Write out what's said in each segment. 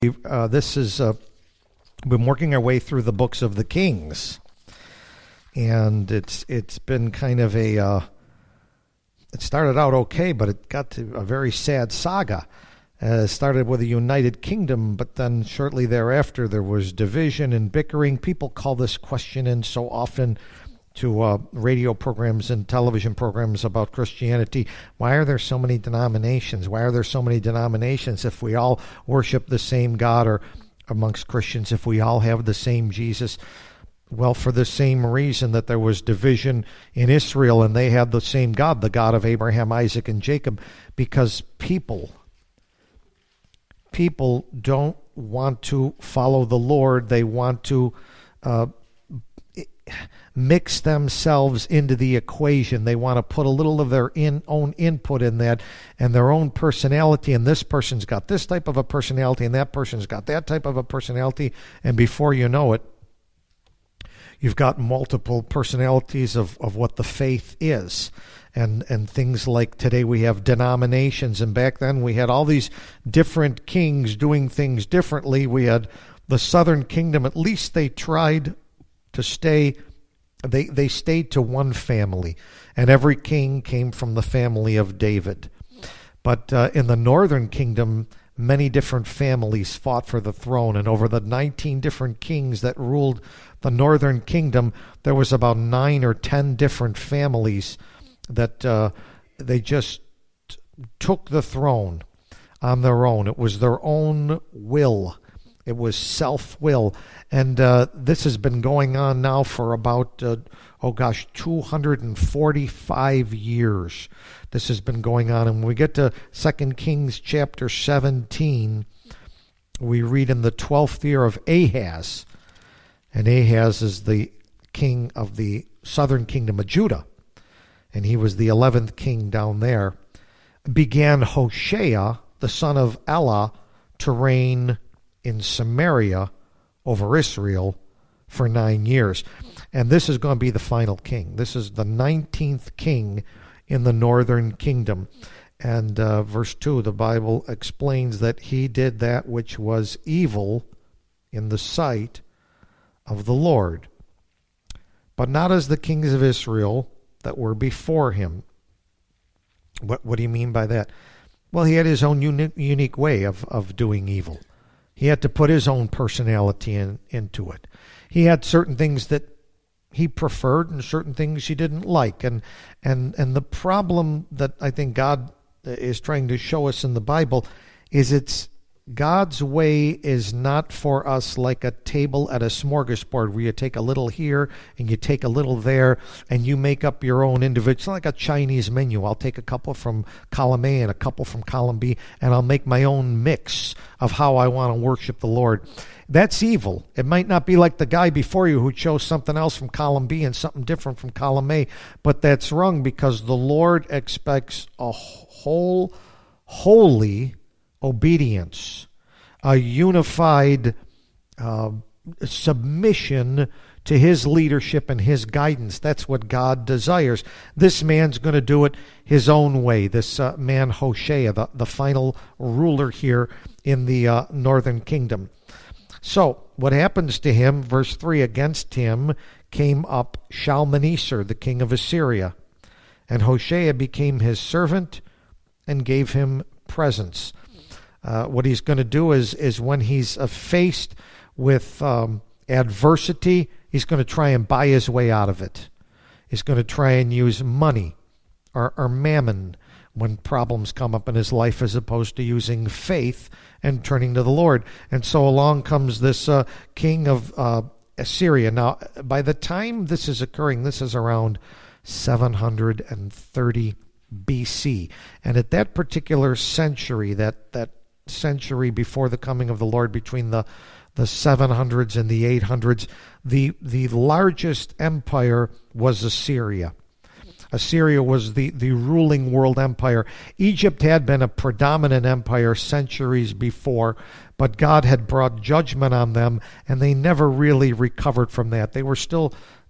This is been working our way through the books of the Kings, and it's been kind of a. It started out okay, but it got to a very sad saga. It started with a united kingdom, but then shortly thereafter there was division and bickering. People call this question in so often to radio programs and television programs about Christianity. Why are there so many denominations? Why are there so many denominations if we all worship the same God, or amongst Christians if we all have the same Jesus? Well, for the same reason that there was division in Israel and they had the same God, the God of Abraham, Isaac, and Jacob, because people don't want to follow the Lord. They want to mix themselves into the equation. They want to put a little of their own input in that and their own personality, and this person's got this type of a personality and that person's got that type of a personality, and before you know it, you've got multiple personalities of what the faith is. And things like today we have denominations, and back then we had all these different kings doing things differently. We had the southern kingdom, at least they tried to stay, they stayed to one family, and every king came from the family of David. But in the northern kingdom, many different families fought for the throne, and over the 19 different kings that ruled the northern kingdom, there was about 9 or 10 different families that they just took the throne on their own. It was their own will. It was self-will. And this has been going on now for about, 245 years. This has been going on. And when we get to 2 Kings chapter 17, we read in the 12th year of Ahaz, and Ahaz is the king of the southern kingdom of Judah, and he was the 11th king down there, began Hoshea, the son of Elah, to reign in Samaria over Israel for 9 years. And this is going to be the final king. This is the 19th king in the northern kingdom. And verse 2, the Bible explains that he did that which was evil in the sight of the Lord, but not as the kings of Israel that were before him. What do you mean by that? Well, he had his own unique way of doing evil. He had to put his own personality into it. He had certain things that he preferred and certain things he didn't like. And the problem that I think God is trying to show us in the Bible is it's God's way is not for us like a table at a smorgasbord where you take a little here and you take a little there and you make up your own individual. It's not like a Chinese menu. I'll take a couple from column A and a couple from column B, and I'll make my own mix of how I want to worship the Lord. That's evil. It might not be like the guy before you who chose something else from column B and something different from column A, but that's wrong, because the Lord expects a holy obedience, a unified submission to his leadership and his guidance. That's what God desires. This man's going to do it his own way. This man Hoshea, the final ruler here in the northern kingdom. So what happens to him? Verse 3, against him came up Shalmaneser, the king of Assyria, and Hoshea became his servant and gave him presents. What he's going to do is when he's faced with adversity, he's going to try and buy his way out of it. He's going to try and use money or mammon when problems come up in his life, as opposed to using faith and turning to the Lord. And so along comes this king of Assyria. Now, by the time this is occurring, this is around 730 BC. And at that particular century, that century before the coming of the Lord, between the 700s and the 800s, the largest empire was Assyria. Assyria was the ruling world empire. Egypt had been a predominant empire centuries before, but God had brought judgment on them, and they never really recovered from that. They were still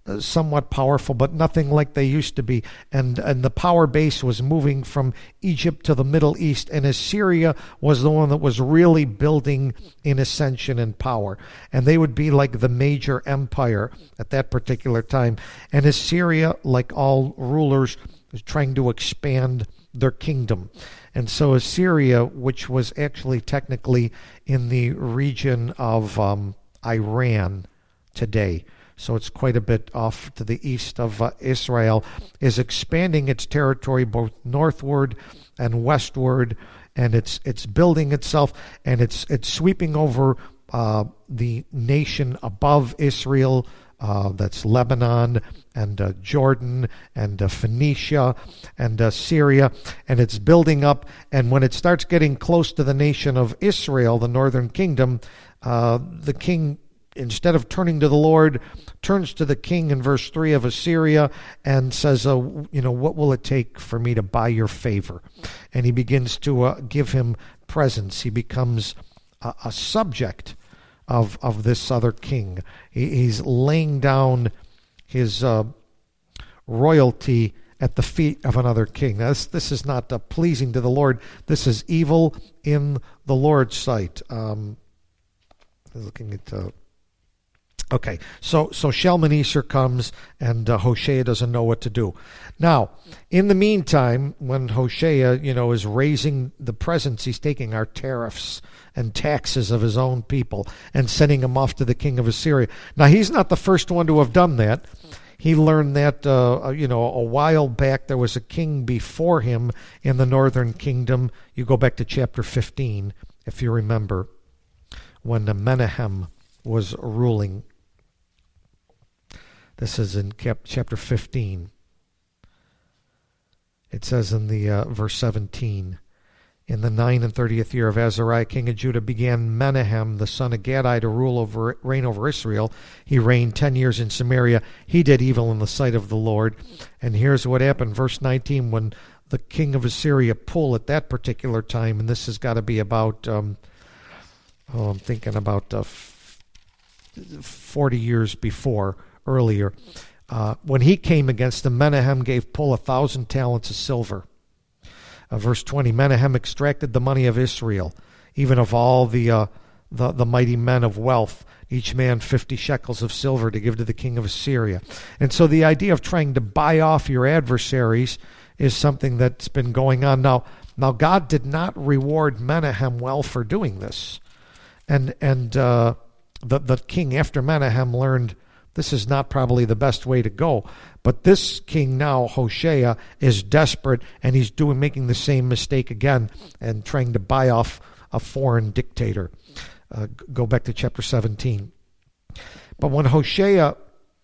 somewhat powerful, but nothing like they used to be. And the power base was moving from Egypt to the Middle East, and Assyria was the one that was really building in ascension and power. And they would be like the major empire at that particular time. And Assyria, like all rulers, was trying to expand their kingdom. And so Assyria, which was actually technically in the region of Iran today, so it's quite a bit off to the east of Israel, is expanding its territory both northward and westward, and it's building itself, and it's sweeping over the nation above Israel. That's Lebanon and Jordan and Phoenicia and Syria, and it's building up. And when it starts getting close to the nation of Israel, the northern kingdom, the king, instead of turning to the Lord, turns to the king in verse 3 of Assyria and says, what will it take for me to buy your favor? And he begins to give him presents. He becomes a subject of this other king. He's laying down his royalty at the feet of another king. Now, this is not pleasing to the Lord. This is evil in the Lord's sight. Looking at... Okay, so Shalmaneser comes, and Hoshea doesn't know what to do. Now, in the meantime, when Hoshea, is raising the presents he's taking are tariffs and taxes of his own people and sending them off to the king of Assyria. Now, he's not the first one to have done that. He learned that, a while back there was a king before him in the northern kingdom. You go back to chapter 15, if you remember, when Menahem was ruling. This is in chapter 15. It says in the verse 17, in the 39th year of Azariah, king of Judah, began Menahem, the son of Gadai, to reign over Israel. He reigned 10 years in Samaria. He did evil in the sight of the Lord. And here's what happened, verse 19, when the king of Assyria pulled at that particular time, and this has got to be about, I'm thinking about 40 years earlier, when he came against them, Menahem gave Pul 1,000 talents of silver. Verse 20, Menahem extracted the money of Israel, even of all the mighty men of wealth, each man 50 shekels of silver to give to the king of Assyria. And so the idea of trying to buy off your adversaries is something that's been going on. Now God did not reward Menahem well for doing this. And the king after Menahem learned this is not probably the best way to go. But this king now, Hoshea, is desperate, and he's making the same mistake again and trying to buy off a foreign dictator. Go back to chapter 17. But when Hoshea,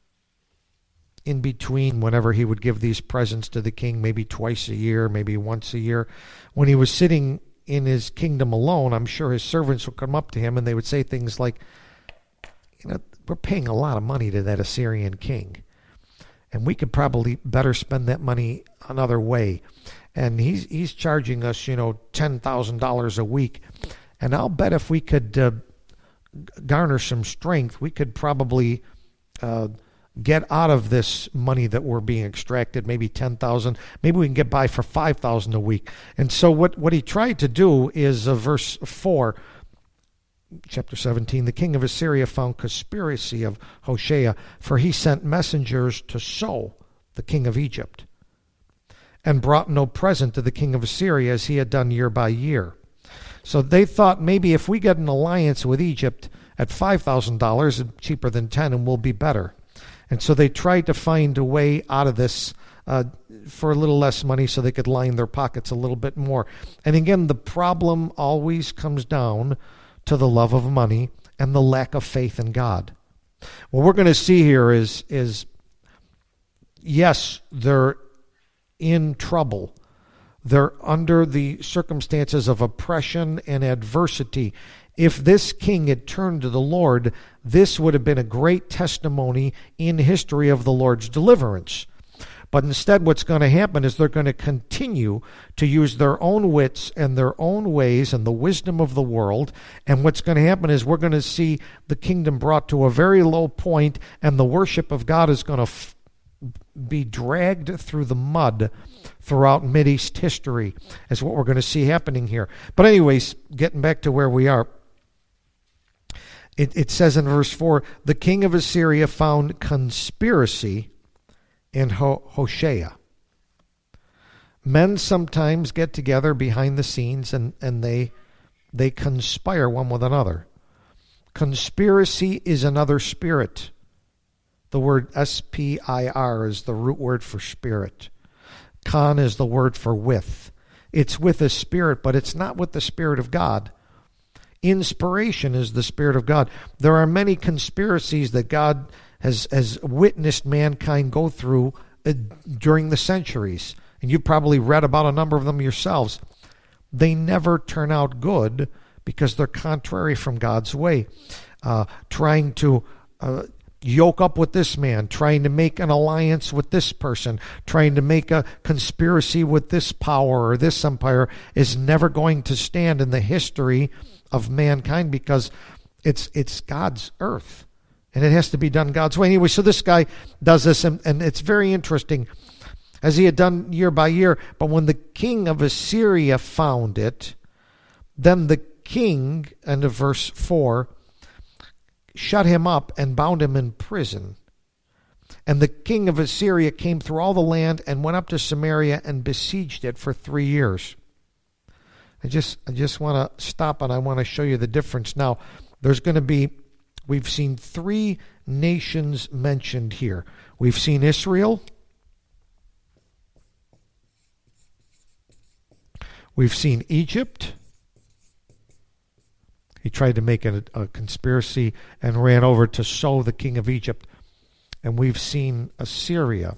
in between, whenever he would give these presents to the king, maybe twice a year, maybe once a year, when he was sitting in his kingdom alone, I'm sure his servants would come up to him and they would say things like, we're paying a lot of money to that Assyrian king, and we could probably better spend that money another way. And he's charging us, $10,000 a week. And I'll bet if we could garner some strength, we could probably get out of this money that we're being extracted, maybe $10,000. Maybe we can get by for $5,000 a week. And so what he tried to do is verse 4. Chapter 17, the king of Assyria found conspiracy of Hoshea, for he sent messengers to So, the king of Egypt, and brought no present to the king of Assyria as he had done year by year. So they thought maybe if we get an alliance with Egypt at $5,000, cheaper than 10, and we'll be better. And so they tried to find a way out of this for a little less money so they could line their pockets a little bit more. And again, the problem always comes down to the love of money and the lack of faith in God. What we're going to see here is yes, they're in trouble. They're under the circumstances of oppression and adversity. If this king had turned to the Lord, this would have been a great testimony in history of the Lord's deliverance. But instead, what's going to happen is they're going to continue to use their own wits and their own ways and the wisdom of the world. And what's going to happen is we're going to see the kingdom brought to a very low point, and the worship of God is going to be dragged through the mud throughout Mideast history, is what we're going to see happening here. But anyways, getting back to where we are, it says in verse 4, the king of Assyria found conspiracy in Hoshea. Men sometimes get together behind the scenes and they conspire one with another. Conspiracy is another spirit. The word S-P-I-R is the root word for spirit. Con is the word for with. It's with a spirit, but it's not with the Spirit of God. Inspiration is the Spirit of God. There are many conspiracies that God has witnessed mankind go through during the centuries. And you've probably read about a number of them yourselves. They never turn out good because they're contrary from God's way. Trying to yoke up with this man, trying to make an alliance with this person, trying to make a conspiracy with this power or this empire is never going to stand in the history of mankind because it's God's earth. And it has to be done God's way. Anyway, so this guy does this, and it's very interesting, as he had done year by year. But when the king of Assyria found it, then the king, end of verse 4, shut him up and bound him in prison. And the king of Assyria came through all the land and went up to Samaria and besieged it for 3 years. I just want to stop and I want to show you the difference. Now, there's going to be, we've seen 3 nations mentioned here. We've seen Israel. We've seen Egypt. He tried to make a conspiracy and ran over to So, the king of Egypt. And we've seen Assyria.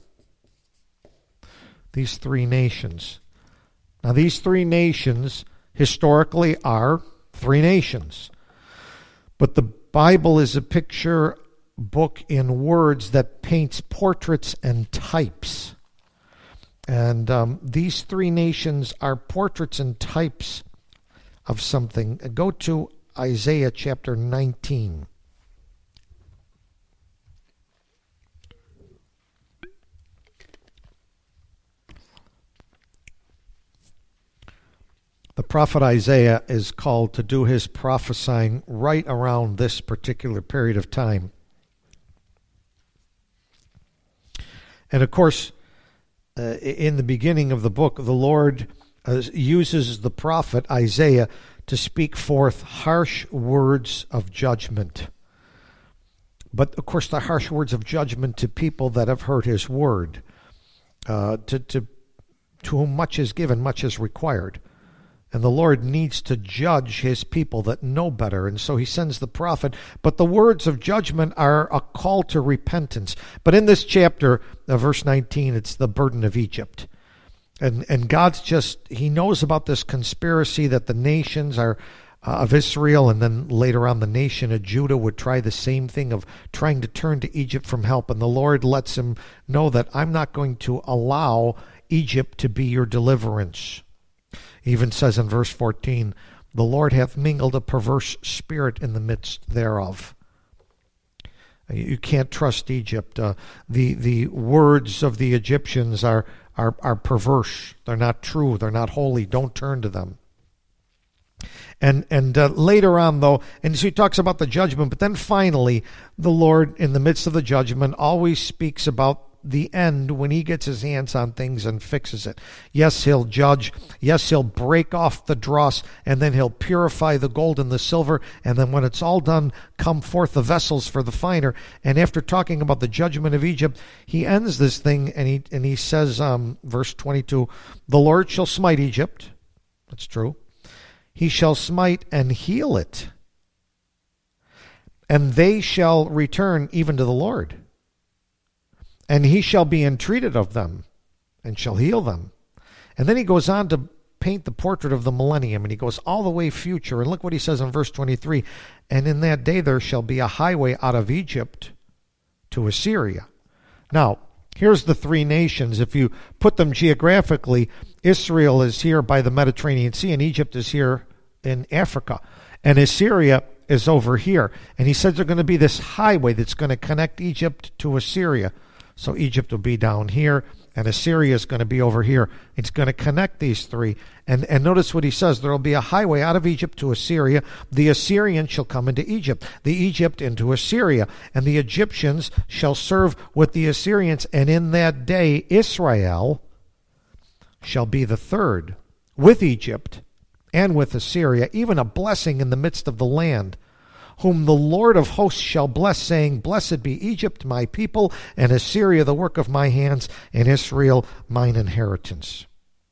These 3 nations. Now, these 3 nations historically are 3 nations. But the Bible is a picture book in words that paints portraits and types. And these 3 nations are portraits and types of something. Go to Isaiah chapter 19. The prophet Isaiah is called to do his prophesying right around this particular period of time. And of course, in the beginning of the book, the Lord uses the prophet Isaiah to speak forth harsh words of judgment. But of course, the harsh words of judgment to people that have heard his word. To whom much is given, much is required. And the Lord needs to judge his people that know better. And so he sends the prophet. But the words of judgment are a call to repentance. But in this chapter, verse 19, it's the burden of Egypt. And God's he knows about this conspiracy that the nations are of Israel, and then later on the nation of Judah would try the same thing of trying to turn to Egypt from help. And the Lord lets him know that I'm not going to allow Egypt to be your deliverance. He even says in verse 14, the Lord hath mingled a perverse spirit in the midst thereof. You can't trust Egypt. The words of the Egyptians are perverse. They're not true. They're not holy. Don't turn to them. And later on, though, and so he talks about the judgment, but then finally, the Lord, in the midst of the judgment, always speaks about the end when he gets his hands on things and fixes it. Yes, he'll judge. Yes, he'll break off the dross, and then he'll purify the gold and the silver, and then when it's all done, come forth the vessels for the finer. And after talking about the judgment of Egypt, he ends this thing, and he says, verse 22, the Lord shall smite Egypt. That's true. He shall smite and heal it, and they shall return even to the Lord. And he shall be entreated of them, and shall heal them. And then he goes on to paint the portrait of the millennium, and he goes all the way future. And look what he says in verse 23, and in that day there shall be a highway out of Egypt to Assyria. Now, here's the three nations. If you put them geographically, Israel is here by the Mediterranean Sea, and Egypt is here in Africa. And Assyria is over here. And he says there's going to be this highway that's going to connect Egypt to Assyria. So Egypt will be down here, and Assyria is going to be over here. It's going to connect these three. And notice what he says. There will be a highway out of Egypt to Assyria. The Assyrian shall come into Egypt, the Egypt into Assyria. And the Egyptians shall serve with the Assyrians. And in that day Israel shall be the third with Egypt and with Assyria, even a blessing in the midst of the land, whom the Lord of hosts shall bless, saying, Blessed be Egypt, my people, and Assyria, the work of my hands, and Israel, mine inheritance.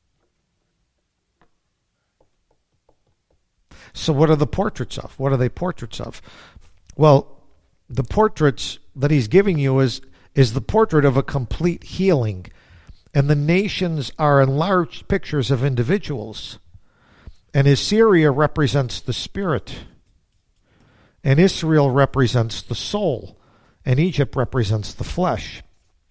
So what are the portraits of? What are they portraits of? Well, the portraits that he's giving you is the portrait of a complete healing. And the nations are enlarged pictures of individuals. And Assyria represents the spirit. And Israel represents the soul. And Egypt represents the flesh.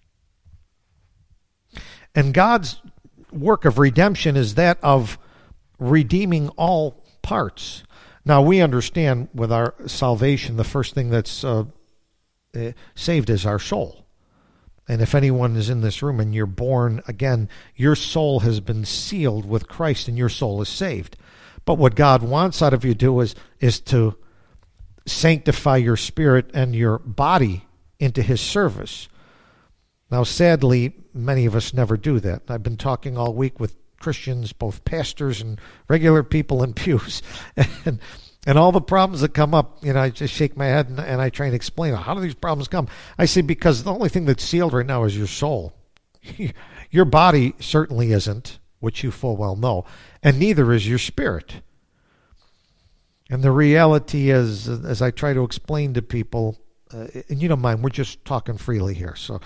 And God's work of redemption is that of redeeming all parts. Now, we understand with our salvation, the first thing that's saved is our soul. And if anyone is in this room and you're born again, your soul has been sealed with Christ and your soul is saved. But what God wants out of you to is to sanctify your spirit and your body into his service. Now, sadly, many of us never do that. I've been talking all week with Christians, both pastors and regular people in pews, and all the problems that come up, I just shake my head and I try and explain, how do these problems come? I say, because the only thing that's sealed right now is your soul. Your body certainly isn't, which you full well know, and neither is your spirit. And the reality is, as I try to explain to people, and you don't mind, we're just talking freely here. So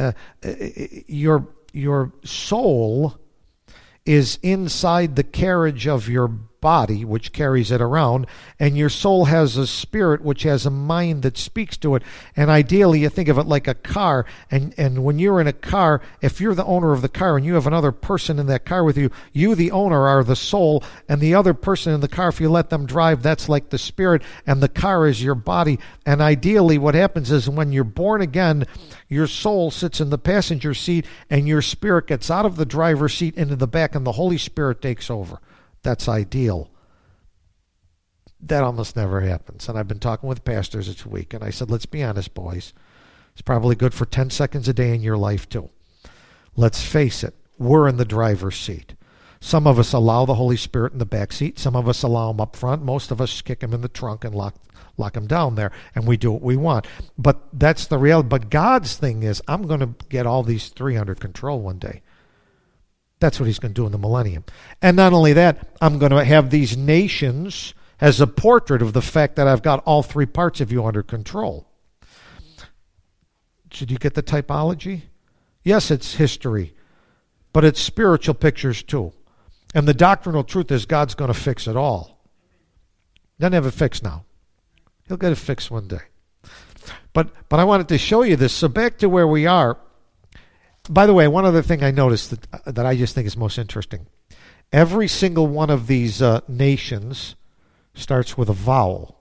your soul is inside the carriage of your body, which carries it around, and your soul has a spirit which has a mind that speaks to it. And ideally, you think of it like a car, and when you're in a car, if you're the owner of the car and you have another person in that car with you, you, the owner, are the soul, and the other person in the car, if you let them drive, that's like the spirit, and the car is your body. And ideally, what happens is when you're born again, your soul sits in the passenger seat, and your spirit gets out of the driver's seat into the back, and the Holy Spirit takes over. That's ideal. That almost never happens. And I've been talking with pastors this week, and I said, let's be honest, boys. It's probably good for 10 seconds a day in your life, too. Let's face it. We're in the driver's seat. Some of us allow the Holy Spirit in the back seat. Some of us allow him up front. Most of us kick him in the trunk and lock him down there, and we do what we want. But that's the reality. But God's thing is, I'm going to get all these three under control one day. That's what he's going to do in the millennium. And not only that, I'm going to have these nations as a portrait of the fact that I've got all three parts of you under control. Did you get the typology? Yes, it's history, but it's spiritual pictures too. And the doctrinal truth is God's going to fix it all. Doesn't have it fixed now. He'll get it fixed one day. But I wanted to show you this. So back to where we are. By the way, one other thing I noticed that I just think is most interesting. Every single one of these nations starts with a vowel.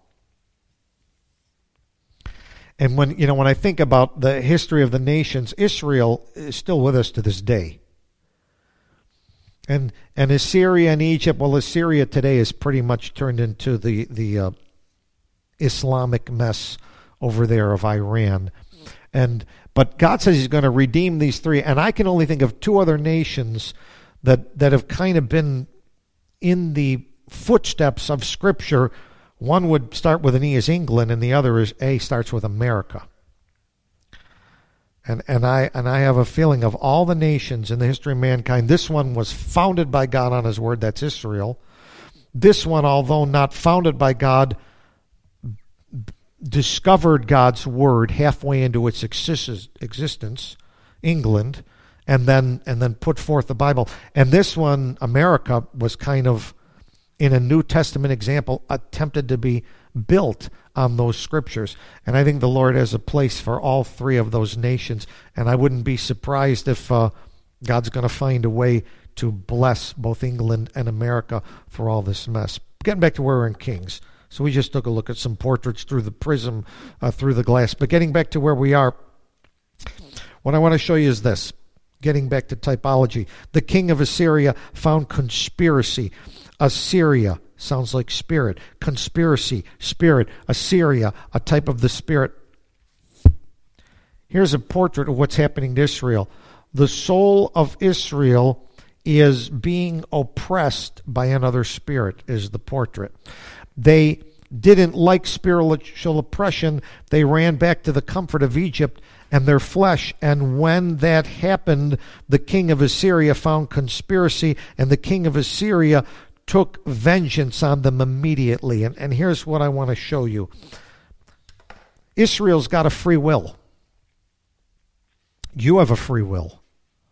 And when I think about the history of the nations, Israel is still with us to this day. And Assyria and Egypt, well, Assyria today is pretty much turned into the Islamic mess over there of Iran. But God says he's going to redeem these three. And I can only think of two other nations that have kind of been in the footsteps of Scripture. One would start with an E as England, and the other is A starts with America. And I have a feeling of all the nations in the history of mankind, this one was founded by God on his word, that's Israel. This one, although not founded by God, discovered God's word halfway into its existence, England, and then put forth the Bible. And this one, America, was kind of, in a New Testament example, attempted to be built on those scriptures. And I think the Lord has a place for all three of those nations. And I wouldn't be surprised if God's going to find a way to bless both England and America for all this mess. Getting back to where we're in Kings. So we just took a look at some portraits through the prism, through the glass. But getting back to where we are, what I want to show you is this. Getting back to typology. The king of Assyria found conspiracy. Assyria sounds like spirit. Conspiracy, spirit. Assyria, a type of the spirit. Here's a portrait of what's happening to Israel. The soul of Israel is being oppressed by another spirit, is the portrait. They didn't like spiritual oppression. They ran back to the comfort of Egypt and their flesh. And when that happened, the king of Assyria found conspiracy, and the king of Assyria took vengeance on them immediately. And here's what I want to show you. Israel's got a free will. You have a free will.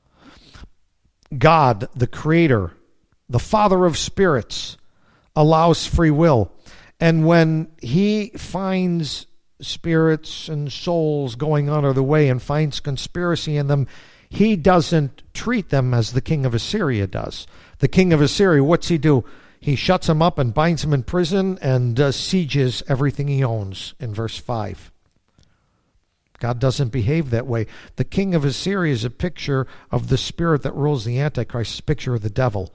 God, the creator, the father of spirits, allows free will. And when he finds spirits and souls going out of the way and finds conspiracy in them, he doesn't treat them as the king of Assyria does. The king of Assyria, what's he do? He shuts them up and binds them in prison and sieges everything he owns in verse 5. God doesn't behave that way. The king of Assyria is a picture of the spirit that rules the Antichrist, a picture of the devil.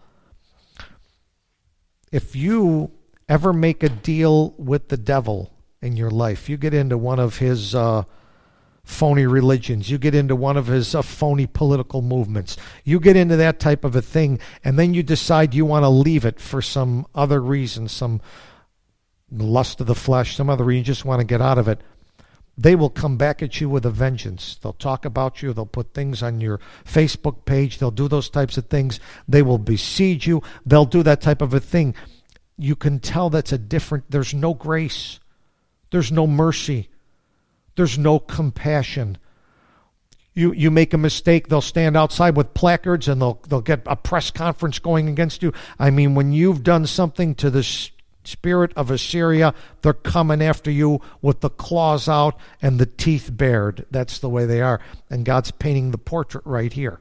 If you ever make a deal with the devil in your life, you get into one of his phony religions, you get into one of his phony political movements, you get into that type of a thing, and then you decide you want to leave it for some other reason, some lust of the flesh, some other reason, you just want to get out of it, they will come back at you with a vengeance. They'll talk about you. They'll put things on your Facebook page. They'll do those types of things. They will besiege you. They'll do that type of a thing. You can tell that's a different, there's no grace. There's no mercy. There's no compassion. You make a mistake, they'll stand outside with placards and they'll get a press conference going against you. I mean, when you've done something to the spirit of Assyria, they're coming after you with the claws out and the teeth bared. That's the way they are. And God's painting the portrait right here.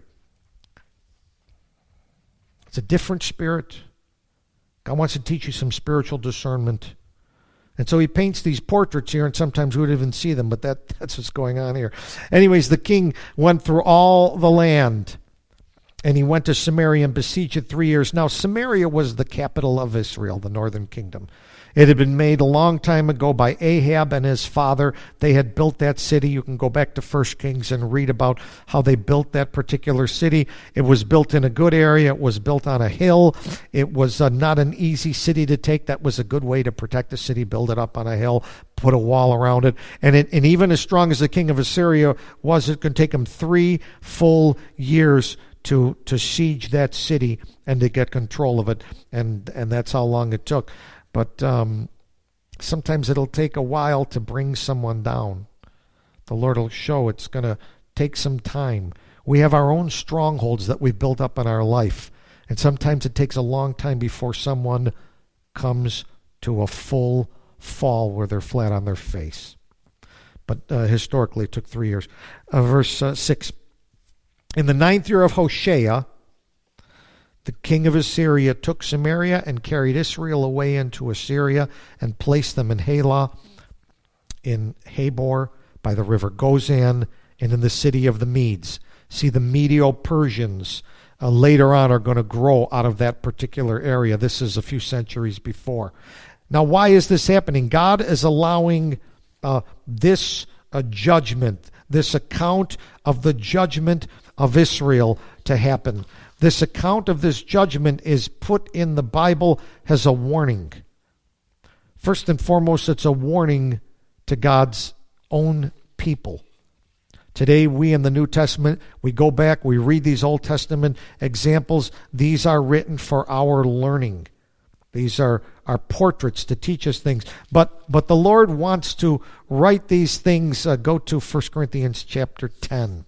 It's a different spirit. God wants to teach you some spiritual discernment. And so he paints these portraits here, and sometimes we would even see them, but that's what's going on here. Anyways, the king went through all the land, and he went to Samaria and besieged it 3 years. Now, Samaria was the capital of Israel, the northern kingdom. It had been made a long time ago by Ahab and his father. They had built that city. You can go back to 1 Kings and read about how they built that particular city. It was built in a good area. It was built on a hill. It was not an easy city to take. That was a good way to protect the city, build it up on a hill, put a wall around it. And even as strong as the king of Assyria was, it could take him 3 full years to siege that city and to get control of it. And that's how long it took. But sometimes it'll take a while to bring someone down. The Lord will show it's going to take some time. We have our own strongholds that we've built up in our life. And sometimes it takes a long time before someone comes to a full fall where they're flat on their face. But historically it took 3 years. Verse 6. In the 9th year of Hoshea, the king of Assyria took Samaria and carried Israel away into Assyria and placed them in Halah, in Habor, by the river Gozan, and in the city of the Medes. See, the Medo-Persians later on are going to grow out of that particular area. This is a few centuries before. Now, why is this happening? God is allowing this judgment, this account of the judgment of Israel to happen. This account of this judgment is put in the Bible as a warning. First and foremost, it's a warning to God's own people. Today, we in the New Testament, we go back, we read these Old Testament examples. These are written for our learning. These are portraits to teach us things. But the Lord wants to write these things. Go to 1 Corinthians chapter 10.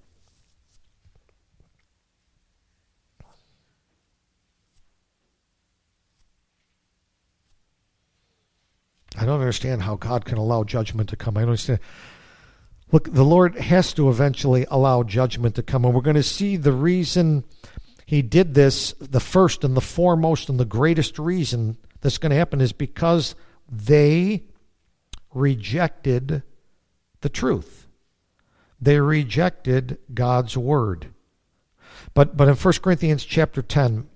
I don't understand how God can allow judgment to come. I don't understand. Look, the Lord has to eventually allow judgment to come, and we're going to see the reason he did this. The first and the foremost and the greatest reason that's going to happen is because they rejected the truth. They rejected God's word. But in 1 Corinthians chapter 10,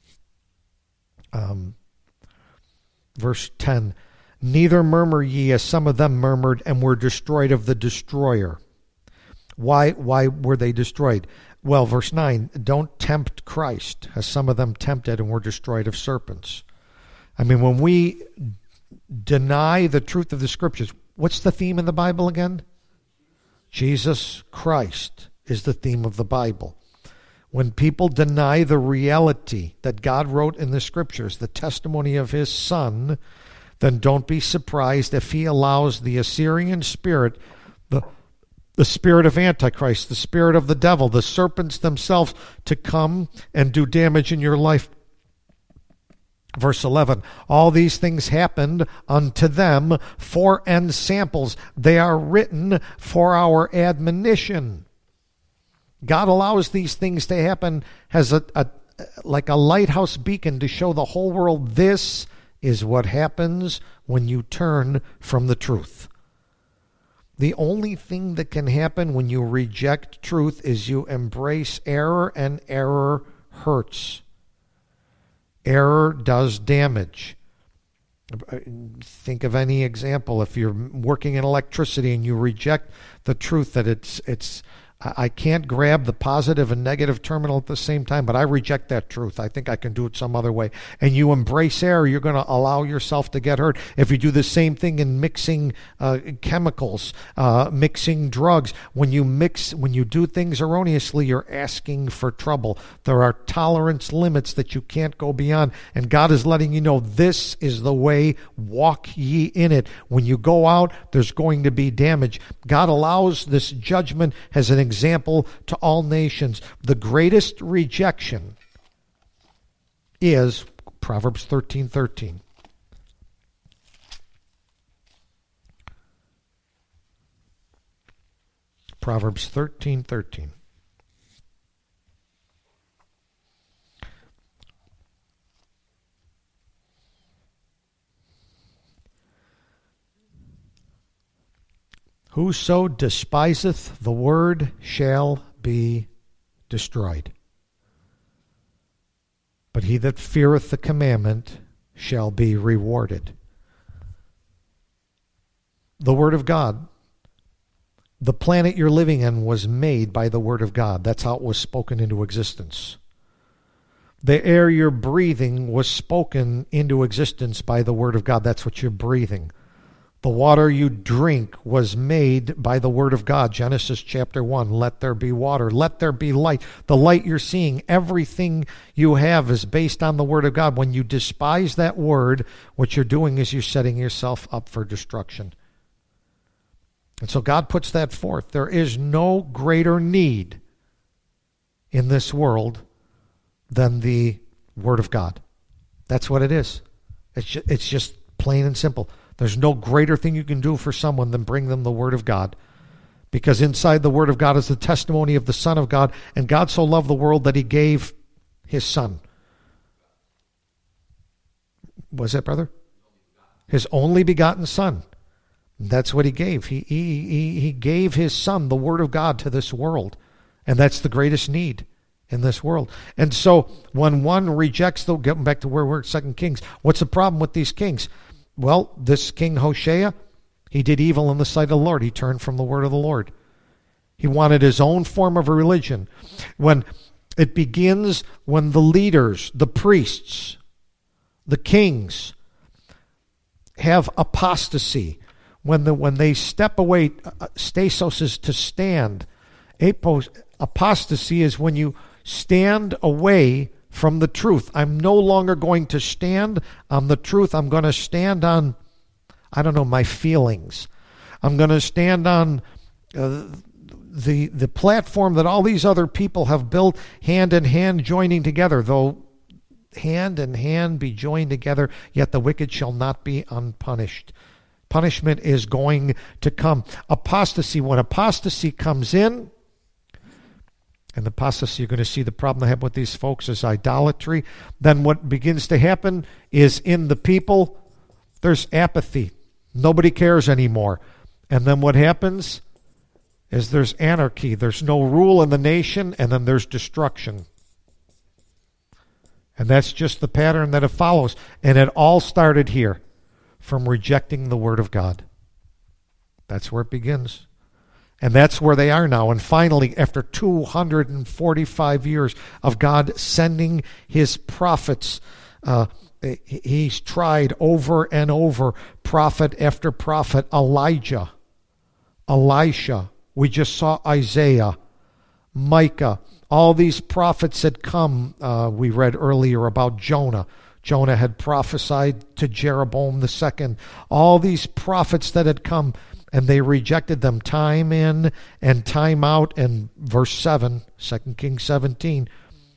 verse 10, neither murmur ye as some of them murmured and were destroyed of the destroyer. Why were they destroyed? Well, verse 9, don't tempt Christ as some of them tempted and were destroyed of serpents. I mean, when we deny the truth of the scriptures, what's the theme in the Bible again? Jesus Christ is the theme of the Bible. When people deny the reality that God wrote in the scriptures, the testimony of his Son, then don't be surprised if he allows the Assyrian spirit, the spirit of Antichrist, the spirit of the devil, the serpents themselves, to come and do damage in your life. Verse 11, all these things happened unto them for ensamples. They are written for our admonition. God allows these things to happen as like a lighthouse beacon to show the whole world this is what happens when you turn from the truth. The only thing that can happen when you reject truth is you embrace error, and error hurts. Error does damage. Think of any example. If you're working in electricity and you reject the truth that it's I can't grab the positive and negative terminal at the same time, but I reject that truth. I think I can do it some other way. And you embrace error, you're going to allow yourself to get hurt. If you do the same thing in mixing chemicals, mixing drugs, when you do things erroneously, you're asking for trouble. There are tolerance limits that you can't go beyond. And God is letting you know this is the way, walk ye in it. When you go out, there's going to be damage. God allows this judgment as an example to all nations. The greatest rejection is Proverbs 13:13. Proverbs 13:13. Whoso despiseth the word shall be destroyed. But he that feareth the commandment shall be rewarded. The word of God. The planet you're living in was made by the word of God. That's how it was spoken into existence. The air you're breathing was spoken into existence by the word of God. That's what you're breathing. The water you drink was made by the word of God. Genesis chapter 1, let there be water, let there be light. The light you're seeing, everything you have is based on the word of God. When you despise that word, what you're doing is you're setting yourself up for destruction. And so God puts that forth. There is no greater need in this world than the word of God. That's what it is. It's just plain and simple. There's no greater thing you can do for someone than bring them the Word of God. Because inside the Word of God is the testimony of the Son of God. And God so loved the world that he gave his Son. Was that, brother? His only begotten Son. That's what he gave. He gave his Son, the Word of God, to this world. And that's the greatest need in this world. And so when one rejects, getting back to where we're at 2 Kings, what's the problem with these kings? Well, this King Hoshea, he did evil in the sight of the Lord. He turned from the word of the Lord. He wanted his own form of religion. When it begins, when the leaders, the priests, the kings have apostasy, when they step away, stasos is to stand. Apostasy is when you stand away from the truth. I'm no longer going to stand on the truth. I'm going to stand on, my feelings. I'm going to stand on the platform that all these other people have built, hand in hand, joining together. Though hand in hand be joined together, yet the wicked shall not be unpunished. Punishment is going to come. Apostasy, when apostasy comes in, and the apostasy, you're going to see the problem I have with these folks is idolatry. Then what begins to happen is in the people, there's apathy. Nobody cares anymore. And then what happens is there's anarchy. There's no rule in the nation, and then there's destruction. And that's just the pattern that it follows. And it all started here, from rejecting the Word of God. That's where it begins. And that's where they are now. And finally, after 245 years of God sending His prophets, He's tried over and over, prophet after prophet, Elijah, Elisha. We just saw Isaiah, Micah. All these prophets had come. We read earlier about Jonah. Jonah had prophesied to Jeroboam II. All these prophets that had come, and they rejected them time in and time out. And verse 7, 2 Kings 17.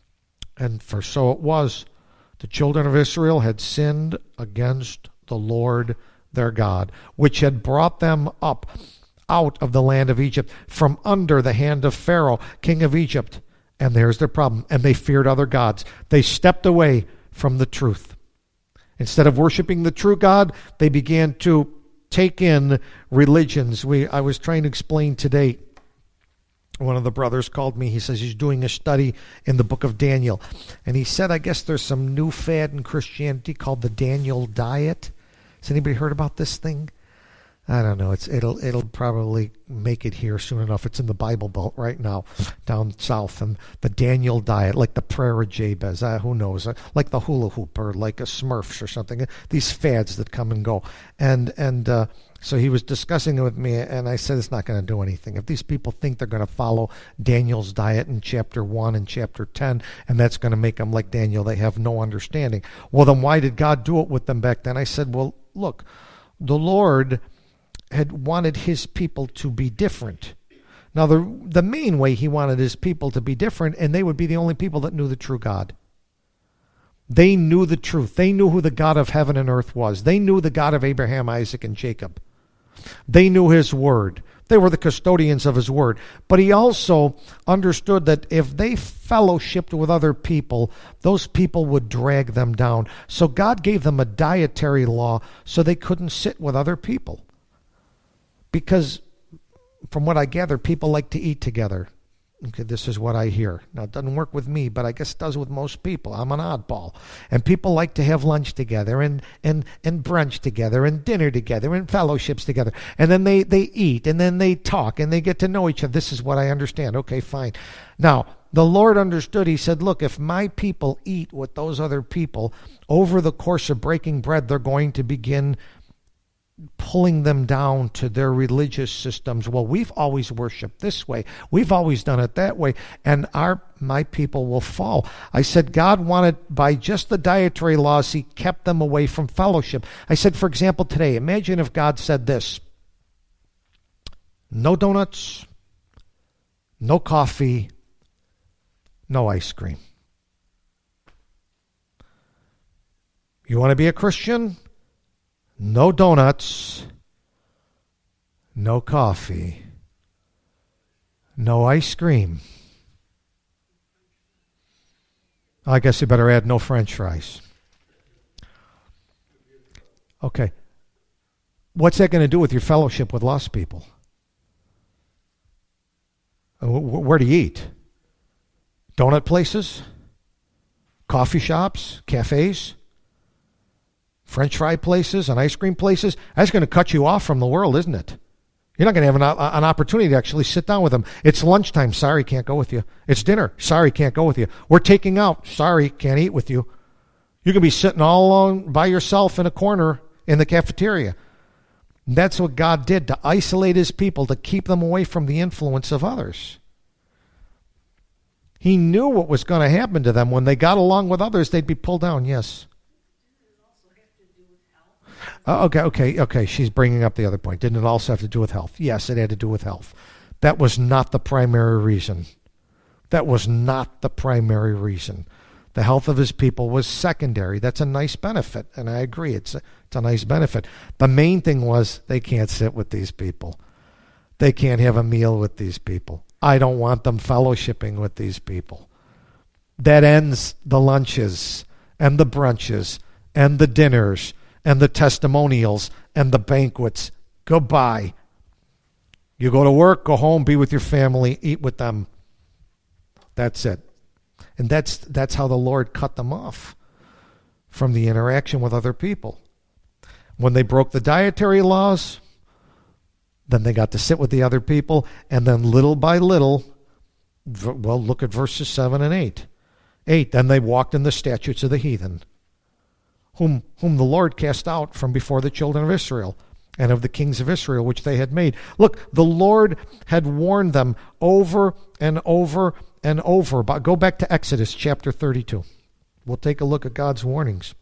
And for so it was, the children of Israel had sinned against the Lord their God, which had brought them up out of the land of Egypt, from under the hand of Pharaoh, king of Egypt. And there's their problem. And they feared other gods. They stepped away from the truth. Instead of worshiping the true God, they began to take in religions. I was trying to explain today. One of the brothers called me. He says he's doing a study in the book of Daniel. And he said, I guess there's some new fad in Christianity called the Daniel diet. Has anybody heard about this thing? I don't know. It'll probably make it here soon enough. It's in the Bible Belt right now, down south. And the Daniel diet, like the prayer of Jabez, who knows? Like the hula hoop or like a Smurfs or something. These fads that come and go. And so he was discussing it with me, and I said it's not going to do anything. If these people think they're going to follow Daniel's diet in chapter 1 and chapter 10, and that's going to make them like Daniel, they have no understanding. Well, then why did God do it with them back then? I said, well, look, the Lord had wanted His people to be different. Now, the main way He wanted His people to be different, and they would be the only people that knew the true God. They knew the truth. They knew who the God of heaven and earth was. They knew the God of Abraham, Isaac, and Jacob. They knew His word. They were the custodians of His word. But He also understood that if they fellowshipped with other people, those people would drag them down. So God gave them a dietary law so they couldn't sit with other people. Because from what I gather, people like to eat together. Okay, this is what I hear. Now, it doesn't work with me, but I guess it does with most people. I'm an oddball. And people like to have lunch together and brunch together and dinner together and fellowships together. And then they eat and then they talk and they get to know each other. This is what I understand. Okay, fine. Now, the Lord understood. He said, look, if my people eat with those other people, over the course of breaking bread, they're going to begin pulling them down to their religious systems. Well, we've always worshiped this way. We've always done it that way. And my people will fall. I said God wanted, by just the dietary laws, He kept them away from fellowship. I said, for example, today, imagine if God said this: no donuts, no coffee, no ice cream. You want to be a Christian? No donuts, no coffee, no ice cream. I guess you better add no French fries. Okay. What's that going to do with your fellowship with lost people? Where do you eat? Donut places? Coffee shops? Cafes? French fry places and ice cream places? That's going to cut you off from the world, isn't it? You're not going to have an opportunity to actually sit down with them. It's lunchtime. Sorry, can't go with you. It's dinner. Sorry, can't go with you. We're taking out. Sorry, can't eat with you. You can be sitting all alone by yourself in a corner in the cafeteria. And that's what God did to isolate His people, to keep them away from the influence of others. He knew what was going to happen to them. When they got along with others, they'd be pulled down. Yes. Okay. She's bringing up the other point. Didn't it also have to do with health? Yes, it had to do with health. That was not the primary reason. That was not the primary reason. The health of his people was secondary. That's a nice benefit, and I agree. It's a nice benefit. The main thing was they can't sit with these people. They can't have a meal with these people. I don't want them fellowshipping with these people. That ends the lunches and the brunches and the dinners and the testimonials and the banquets. Goodbye. You go to work, go home, be with your family, eat with them. That's it. And that's how the Lord cut them off from the interaction with other people. When they broke the dietary laws, then they got to sit with the other people, and then little by little, well, look at verses 7 and 8. 8, then they walked in the statutes of the heathen, whom the Lord cast out from before the children of Israel, and of the kings of Israel, which they had made. Look, the Lord had warned them over and over and over. But go back to Exodus chapter 32. We'll take a look at God's warnings.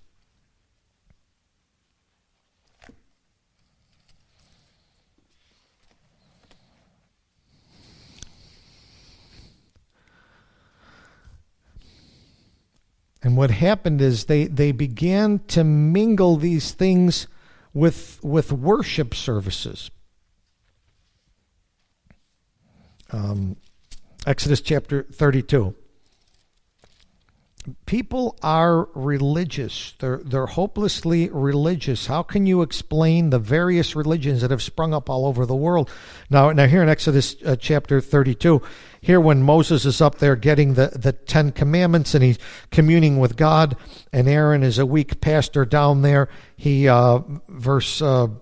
And what happened is they began to mingle these things with worship services. Exodus chapter 32. People are religious. They're hopelessly religious. How can you explain the various religions that have sprung up all over the world? Now here in Exodus chapter 32, here when Moses is up there getting the Ten Commandments and he's communing with God, and Aaron is a weak pastor down there. He verse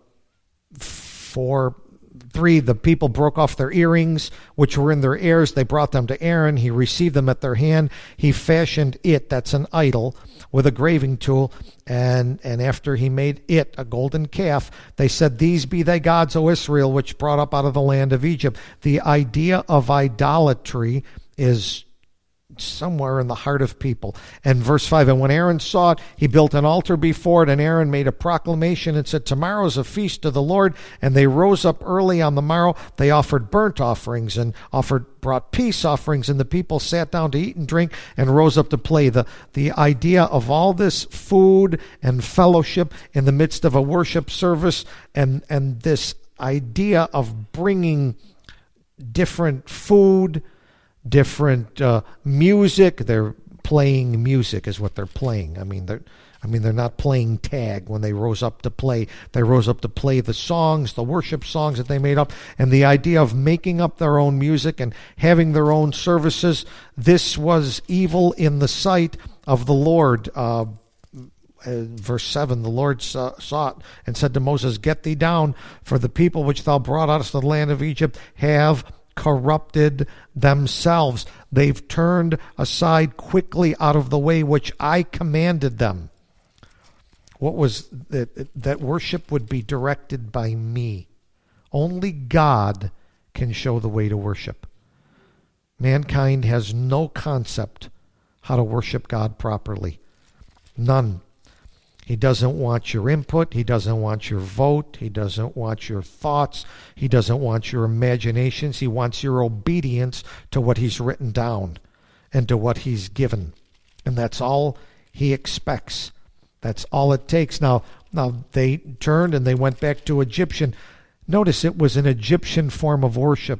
3, the people broke off their earrings, which were in their ears. They brought them to Aaron. He received them at their hand. He fashioned it, that's an idol, with a graving tool. And after he made it a golden calf, they said, "These be thy gods, O Israel, which brought up out of the land of Egypt." The idea of idolatry is somewhere in the heart of people. And verse 5, and when Aaron saw it, he built an altar before it, and Aaron made a proclamation and said, "Tomorrow is a feast to the Lord." And they rose up early on the morrow. They offered burnt offerings and brought peace offerings, and the people sat down to eat and drink and rose up to play. The idea of all this food and fellowship in the midst of a worship service, and this idea of bringing different food, different music. They're playing music is what they're playing. I mean they're not playing tag when they rose up to play. They rose up to play the songs, the worship songs that they made up, and the idea of making up their own music and having their own services. This was evil in the sight of the Lord. Verse 7, the Lord saw it and said to Moses, "Get thee down, for the people which thou brought out of the land of Egypt have corrupted themselves. They've turned aside quickly out of the way which I commanded them." What was that worship would be directed by me. Only God can show the way to worship. Mankind has no concept how to worship God properly. None. He doesn't want your input. He doesn't want your vote. He doesn't want your thoughts. He doesn't want your imaginations. He wants your obedience to what he's written down and to what he's given. And that's all he expects. That's all it takes. Now they turned and they went back to Egyptian. Notice it was an Egyptian form of worship.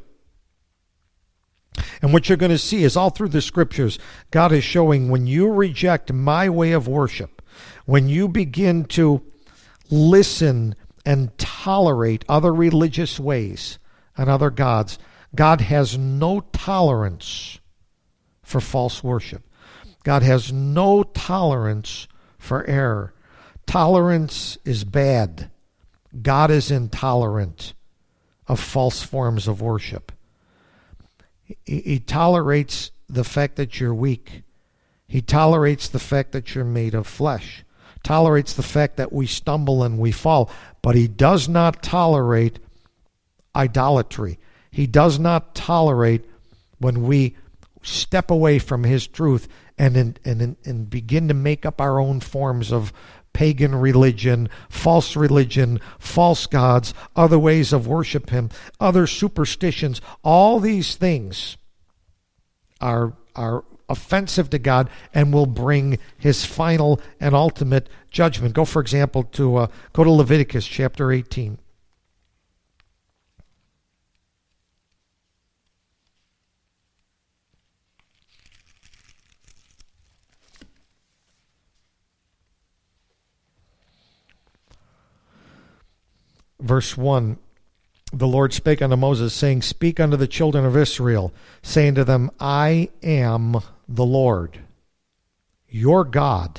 And what you're going to see is all through the scriptures, God is showing when you reject my way of worship, when you begin to listen and tolerate other religious ways and other gods, God has no tolerance for false worship. God has no tolerance for error. Tolerance is bad. God is intolerant of false forms of worship. He tolerates the fact that you're weak. He tolerates the fact that you're made of flesh. Tolerates the fact that we stumble and we fall. But he does not tolerate idolatry. He does not tolerate when we step away from his truth and begin to make up our own forms of pagan religion, false gods, other ways of worship him, other superstitions. All these things are offensive to God and will bring his final and ultimate judgment. Go, for example, to Leviticus chapter 18. Verse 1, the Lord spake unto Moses, saying, Speak unto the children of Israel, saying to them, I am the Lord, your God.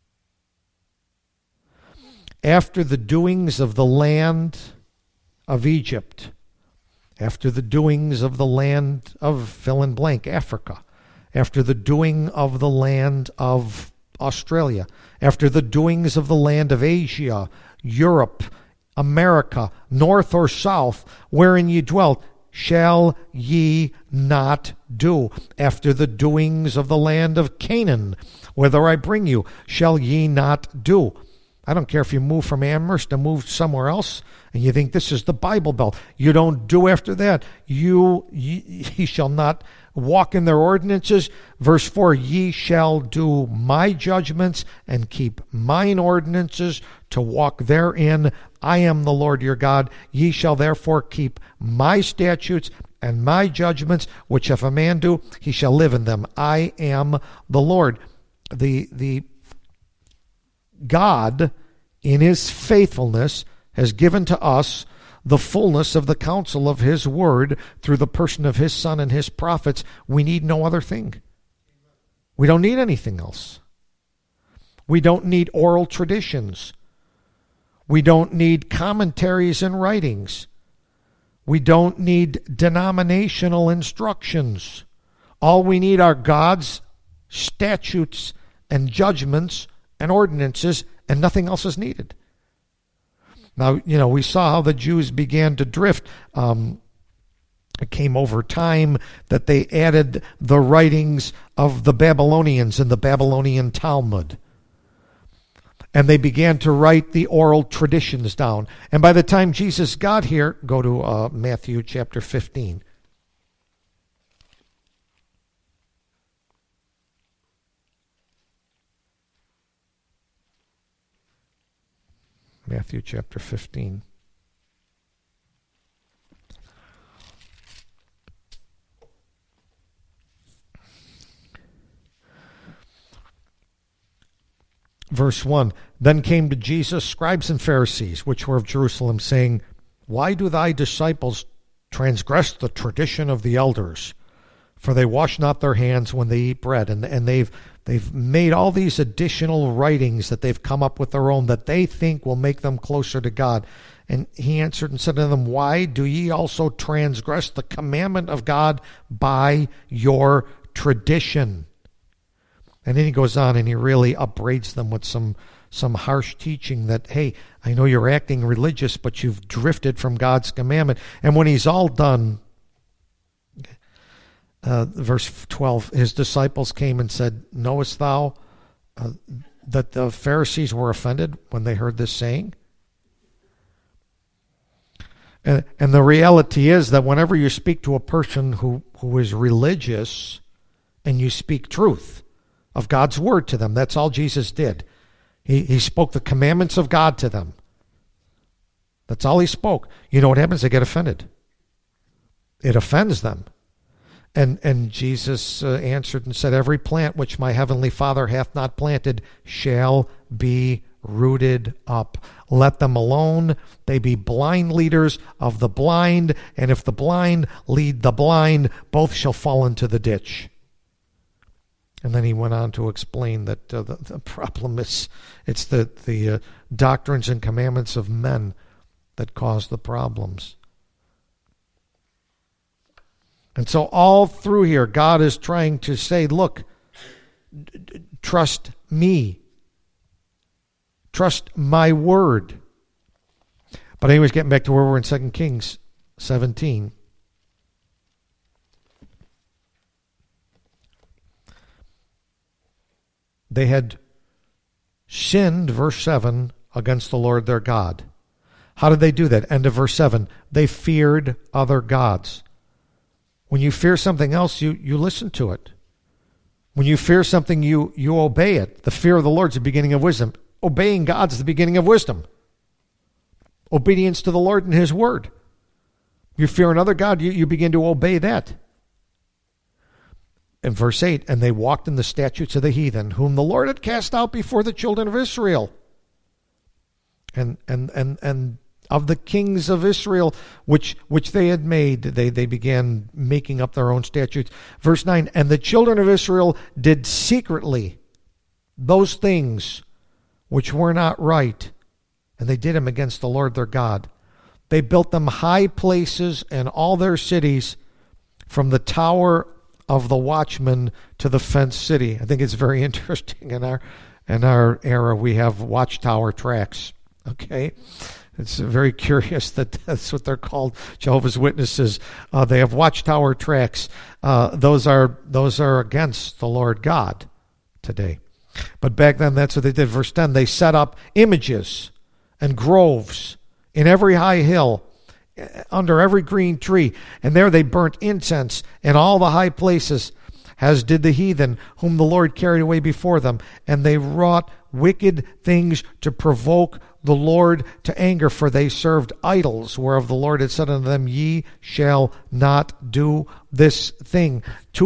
After the doings of the land of Egypt, after the doings of the land of fill in blank, Africa, after the doing of the land of Australia, after the doings of the land of Asia, Europe, America, north or south, wherein ye dwelt, shall ye not do. After the doings of the land of Canaan, whither I bring you, shall ye not do. I don't care if you move from Amherst and move somewhere else, and you think this is the Bible Belt. You don't do after that. Ye shall not walk in their ordinances. Verse 4, ye shall do my judgments and keep mine ordinances to walk therein. I am the Lord your God. Ye shall therefore keep my statutes and my judgments, which if a man do, he shall live in them. I am the Lord. The God, in his faithfulness, has given to us the fullness of the counsel of his word through the person of his Son and his prophets. We need no other thing. We don't need anything else. We don't need oral traditions. We don't need commentaries and writings. We don't need denominational instructions. All we need are God's statutes and judgments and ordinances, and nothing else is needed. Now, we saw how the Jews began to drift. It came over time that they added the writings of the Babylonians in the Babylonian Talmud. And they began to write the oral traditions down. And by the time Jesus got here, go to Matthew chapter 15. Matthew chapter 15. Verse 1, Then came to Jesus scribes and Pharisees, which were of Jerusalem, saying, Why do thy disciples transgress the tradition of the elders? For they wash not their hands when they eat bread. And they've made all these additional writings that they've come up with their own that they think will make them closer to God. And he answered and said to them, Why do ye also transgress the commandment of God by your tradition? And then he goes on and he really upbraids them with some harsh teaching that, hey, I know you're acting religious, but you've drifted from God's commandment. And when he's all done, verse 12, his disciples came and said, Knowest thou that the Pharisees were offended when they heard this saying? And the reality is that whenever you speak to a person who is religious and you speak truth of God's word to them, that's all Jesus did. He spoke the commandments of God to them. That's all he spoke. You know what happens? They get offended. It offends them. And Jesus answered and said, Every plant which my heavenly Father hath not planted shall be rooted up. Let them alone. They be blind leaders of the blind, and if the blind lead the blind, both shall fall into the ditch. And then he went on to explain that the problem is it's the doctrines and commandments of men that cause the problems. And so all through here, God is trying to say, look, trust me. Trust my word. But anyways, getting back to where we're in 2 Kings 17. They had sinned, verse 7, against the Lord their God. How did they do that? End of verse 7. They feared other gods. When you fear something else, you listen to it. When you fear something, you obey it. The fear of the Lord is the beginning of wisdom. Obeying God is the beginning of wisdom. Obedience to the Lord and His word. You fear another God, you begin to obey that. In verse 8, and they walked in the statutes of the heathen, whom the Lord had cast out before the children of Israel. And of the kings of Israel, which they had made, they began making up their own statutes. Verse 9, and the children of Israel did secretly those things which were not right, and they did them against the Lord their God. They built them high places in all their cities, from the tower of the watchman to the fenced city. I think it's very interesting. In our era, we have watchtower tracks. Okay, it's very curious that that's what they're called. Jehovah's Witnesses. They have watchtower tracks. Those are against the Lord God today. But back then, that's what they did. Verse 10, they set up images and groves in every high hill, under every green tree, and there they burnt incense in all the high places, as did the heathen, whom the Lord carried away before them. And they wrought wicked things to provoke the Lord to anger, for they served idols, whereof the Lord had said unto them, ye shall not do this thing.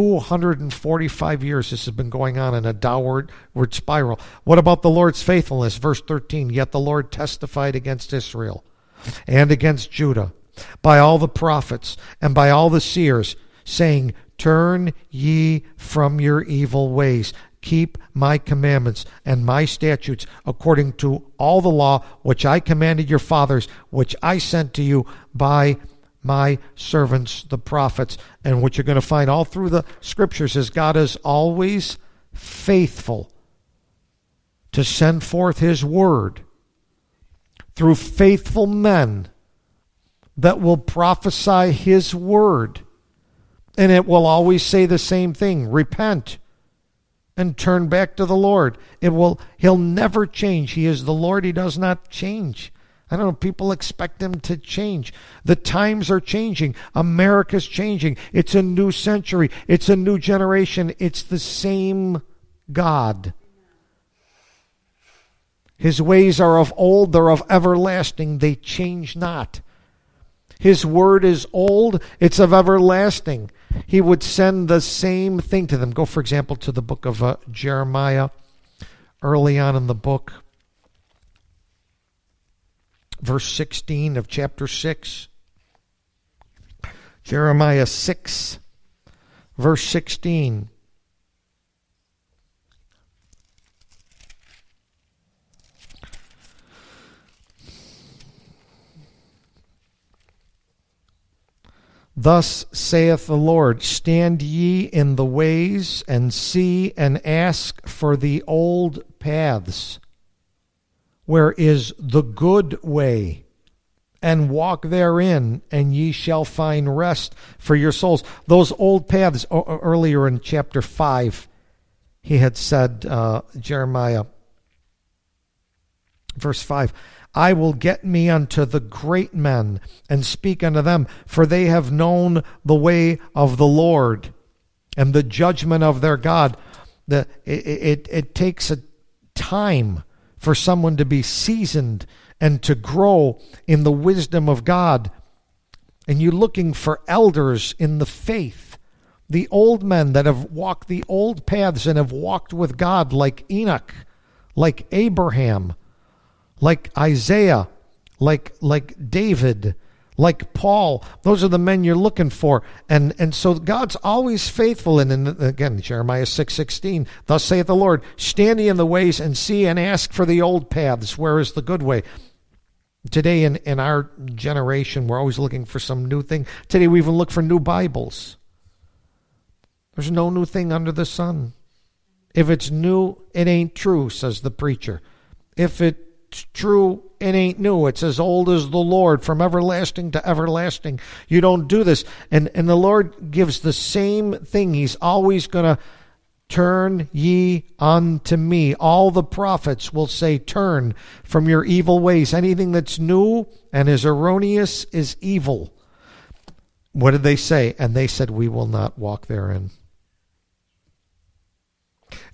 245 years this has been going on in a downward spiral. What about the Lord's faithfulness? Verse 13, yet the Lord testified against Israel and against Judah by all the prophets and by all the seers, saying, turn ye from your evil ways. Keep my commandments and my statutes according to all the law which I commanded your fathers, which I sent to you by my servants, the prophets. And what you're going to find all through the scriptures is God is always faithful to send forth His word through faithful men that will prophesy His word. And it will always say the same thing: repent and turn back to the Lord. He'll never change. He is the Lord. He does not change. I don't know, people expect Him to change. The times are changing. America's changing. It's a new century. It's a new generation. It's the same God. His ways are of old. They're of everlasting. They change not. His word is old. It's of everlasting. He would send the same thing to them. Go, for example, to the book of Jeremiah, early on in the book, verse 16 of chapter 6. Jeremiah 6, verse 16. Thus saith the Lord, stand ye in the ways, and see and ask for the old paths, where is the good way, and walk therein, and ye shall find rest for your souls. Those old paths, earlier in chapter 5, he had said, Jeremiah, verse 5, I will get me unto the great men, and speak unto them, for they have known the way of the Lord, and the judgment of their God. It takes a time for someone to be seasoned and to grow in the wisdom of God. And you're looking for elders in the faith, the old men that have walked the old paths and have walked with God, like Enoch, like Abraham, like Isaiah, like David, like Paul. Those are the men you're looking for. And so God's always faithful. And again, Jeremiah 6:16, thus saith the Lord, stand ye in the ways, and see and ask for the old paths, where is the good way. Today in our generation, we're always looking for some new thing. Today we even look for new Bibles. There's no new thing under the sun. If it's new, it ain't true, says the preacher. If it's true, it ain't new. It's as old as the Lord, from everlasting to everlasting. You don't do this. And the Lord gives the same thing. He's always going to turn ye unto me. All the prophets will say, turn from your evil ways. Anything that's new and is erroneous is evil. What did they say? And they said, we will not walk therein.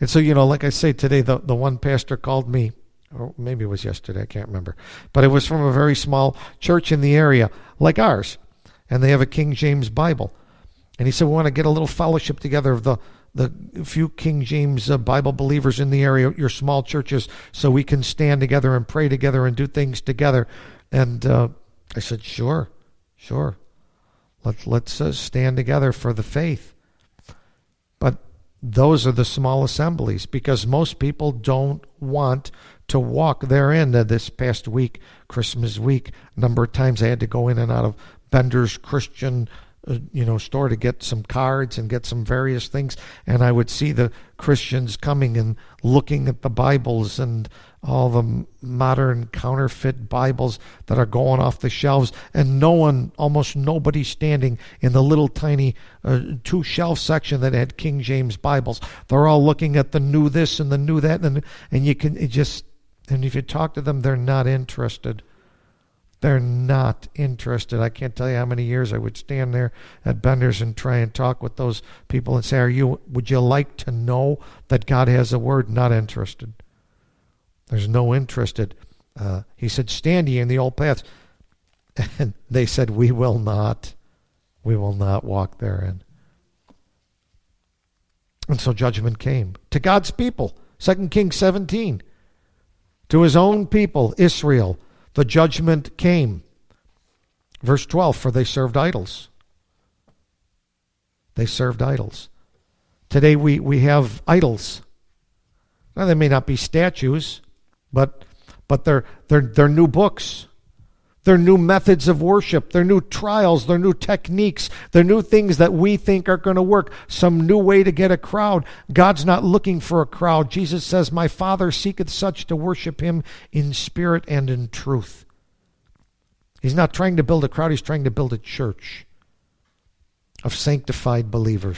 And so, like I say today, the one pastor called me, or maybe it was yesterday, I can't remember, but it was from a very small church in the area, like ours, and they have a King James Bible. And he said, we want to get a little fellowship together of the few King James Bible believers in the area, your small churches, so we can stand together and pray together and do things together. And I said, sure. Let's stand together for the faith. But those are the small assemblies, because most people don't want to walk therein. This past week, Christmas week, a number of times I had to go in and out of Bender's Christian store to get some cards and get some various things, and I would see the Christians coming and looking at the Bibles and all the modern counterfeit Bibles that are going off the shelves, and almost nobody standing in the little tiny 2-shelf section that had King James Bibles. They're all looking at the new this and the new that, and if you talk to them, they're not interested. They're not interested. I can't tell you how many years I would stand there at Bender's and try and talk with those people and say, would you like to know that God has a word? Not interested. There's no interested. He said, stand ye in the old paths. And they said, we will not walk therein. And so judgment came to God's people. 2 Kings 17. To his own people, Israel, the judgment came. Verse 12, for they served idols. They served idols. Today we have idols. Now, they may not be statues, but they're new books. They're new methods of worship. They're new trials. They're new techniques. They're new things that we think are going to work. Some new way to get a crowd. God's not looking for a crowd. Jesus says, my Father seeketh such to worship him in spirit and in truth. He's not trying to build a crowd. He's trying to build a church of sanctified believers.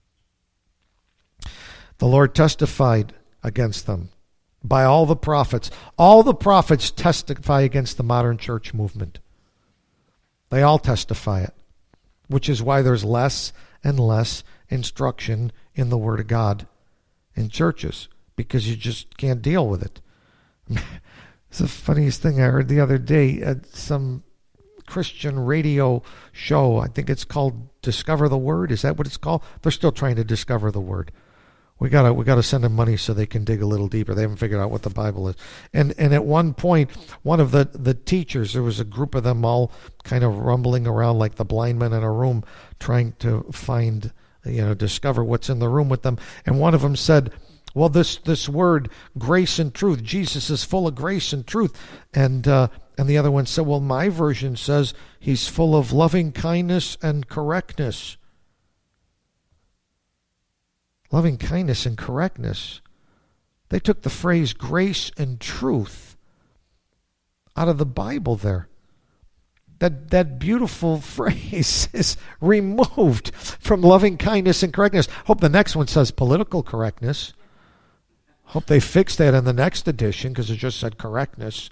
The Lord testified against them by all the prophets. All the prophets testify against the modern church movement. They all testify it, which is why there's less and less instruction in the Word of God in churches, because you just can't deal with it. It's the funniest thing I heard the other day at some Christian radio show. I think it's called Discover the Word. Is that what it's called? They're still trying to discover the Word. We gotta send them money so they can dig a little deeper. They haven't figured out what the Bible is. And at one point, one of the teachers, there was a group of them all kind of rumbling around like the blind men in a room, trying to find, discover what's in the room with them. And one of them said, well, this word, grace and truth, Jesus is full of grace and truth. And the other one said, well, my version says he's full of loving kindness and correctness. Loving kindness and correctness. They took the phrase grace and truth out of the Bible there. That beautiful phrase is removed from loving kindness and correctness. Hope the next one says political correctness. Hope they fix that in the next edition, because it just said correctness.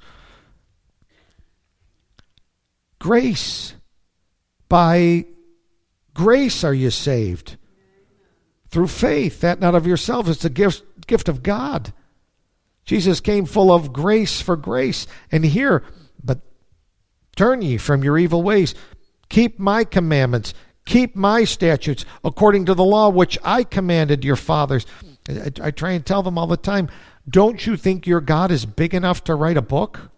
Grace. By grace are you saved. Through faith, that not of yourselves. It's a gift of God. Jesus came full of grace for grace. And here, but turn ye from your evil ways. Keep my commandments. Keep my statutes according to the law which I commanded your fathers. I try and tell them all the time, don't you think your God is big enough to write a book?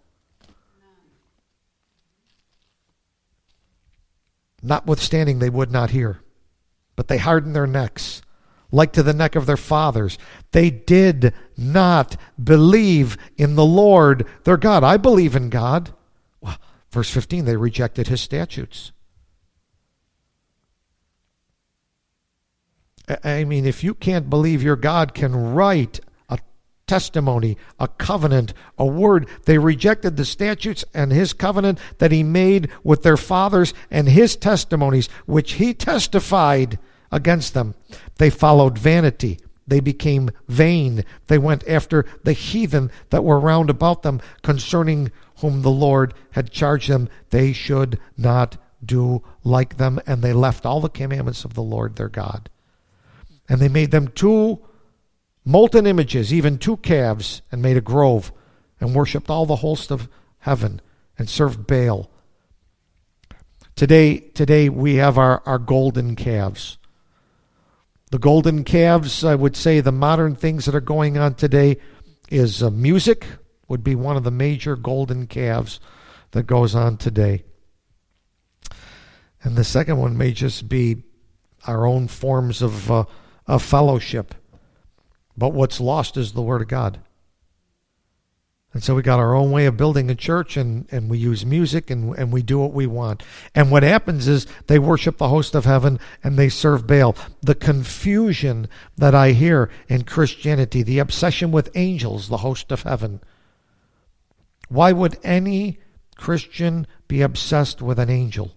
Notwithstanding, they would not hear. But they hardened their necks, like to the neck of their fathers. They did not believe in the Lord their God. I believe in God. Well, verse 15, they rejected his statutes. I mean, if you can't believe your God can write a testimony, a covenant, a word, they rejected the statutes and his covenant that he made with their fathers and his testimonies, which he testified against them. They followed vanity. They became vain. They went after the heathen that were round about them, concerning whom the Lord had charged them they should not do like them, and they left all the commandments of the Lord their God. And they made them too molten images, even 2 calves, and made a grove, and worshipped all the host of heaven, and served Baal. Today we have our golden calves. The golden calves, I would say the modern things that are going on today is music would be one of the major golden calves that goes on today. And the second one may just be our own forms of fellowship. But what's lost is the Word of God. And so we got our own way of building a church, and we use music, and we do what we want. And what happens is they worship the host of heaven, and they serve Baal. The confusion that I hear in Christianity, the obsession with angels, the host of heaven. Why would any Christian be obsessed with an angel?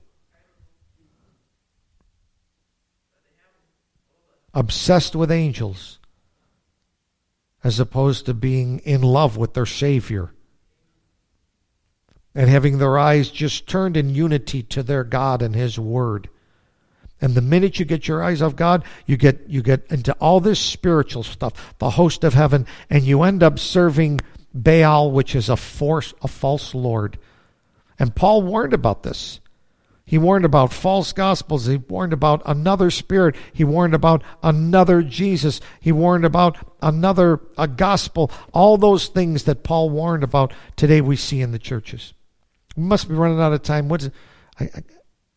Obsessed with angels, as opposed to being in love with their Savior and having their eyes just turned in unity to their God and His Word. And the minute you get your eyes off God, you get into all this spiritual stuff, the host of heaven, and you end up serving Baal, which is a false lord. And Paul warned about this. He warned about false gospels. He warned about another spirit. He warned about another Jesus. He warned about a gospel. All those things that Paul warned about today we see in the churches. We must be running out of time. What is it?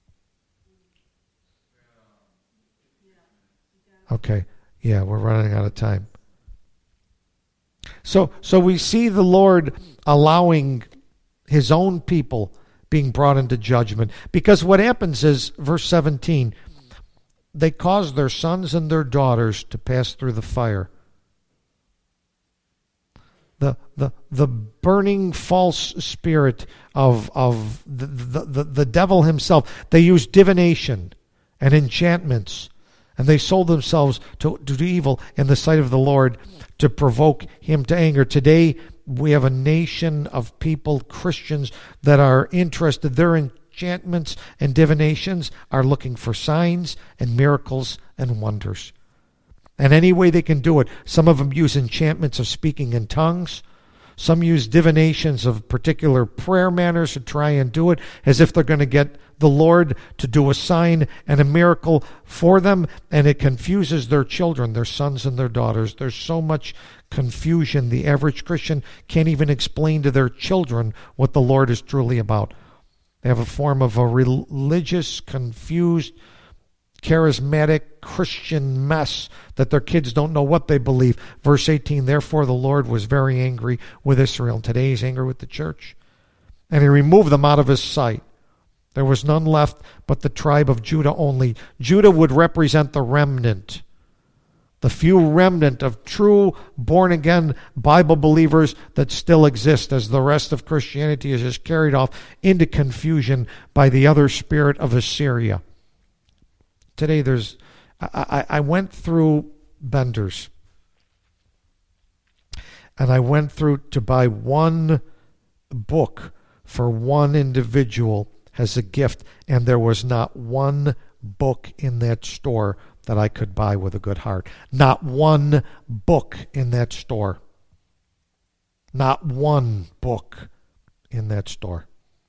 Okay. Yeah, we're running out of time. So we see the Lord allowing His own people being brought into judgment. Because what happens is, verse 17, they cause their sons and their daughters to pass through the fire. The burning false spirit of the devil himself. They use divination and enchantments, and they sold themselves to do evil in the sight of the Lord to provoke Him to anger. Today, we have a nation of people, Christians, that are interested. Their enchantments and divinations are looking for signs and miracles and wonders. And any way they can do it. Some of them use enchantments of speaking in tongues. Some use divinations of particular prayer manners to try and do it as if they're going to get the Lord to do a sign and a miracle for them, and it confuses their children, their sons and their daughters. There's so much confusion. The average Christian can't even explain to their children what the Lord is truly about. They have a form of a religious, confused, charismatic Christian mess that their kids don't know what they believe. Verse 18, therefore the Lord was very angry with Israel. And today He's angry with the church. And He removed them out of His sight. There was none left but the tribe of Judah only. Judah would represent the remnant. The few remnant of true born-again Bible believers that still exist, as the rest of Christianity is just carried off into confusion by the other spirit of Assyria. Today I went through Bender's, and I went through to buy one book for one individual as a gift, and there was not one book in that store that I could buy with a good heart. Not one book in that store. Not one book in that store.